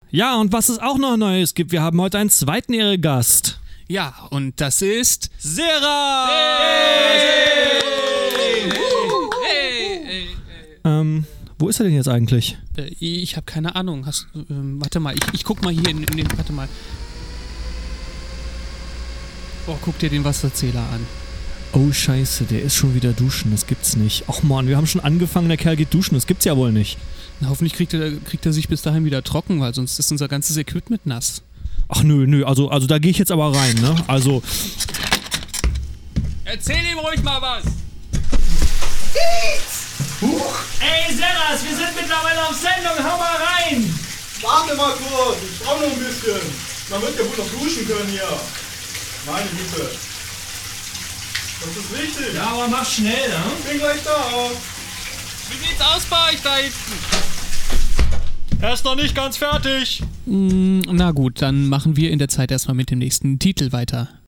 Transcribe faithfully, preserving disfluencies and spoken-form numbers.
Ja, und was es auch noch Neues gibt, wir haben heute einen zweiten Ehrengast. Ja, und das ist Sera! Hey! Hey! Hey! Hey! Ähm, wo ist er denn jetzt eigentlich? Äh, ich habe keine Ahnung. Hast, ähm, warte mal, ich, ich guck mal hier in, in den, warte mal. Oh, guck dir den Wasserzähler an. Oh scheiße, der ist schon wieder duschen, das gibt's nicht. Och man, wir haben schon angefangen, der Kerl geht duschen, das gibt's ja wohl nicht. Na, hoffentlich kriegt er, kriegt er sich bis dahin wieder trocken, weil sonst ist unser ganzes Equipment nass. Ach nö, nö, also, also da gehe ich jetzt aber rein, ne? Also... Erzähl ihm ruhig mal was! Huch! Ey, Serras, wir sind mittlerweile auf Sendung, hau mal rein! Warte mal kurz, ich brauche noch ein bisschen. Man wird ja wohl noch duschen können hier. Meine Güte. Das ist wichtig. Ja, aber mach schnell, ne? Ich bin gleich da. Wie sieht's aus bei euch da hinten? Er ist noch nicht ganz fertig. Mm, na gut, dann machen wir in der Zeit erstmal mit dem nächsten Titel weiter.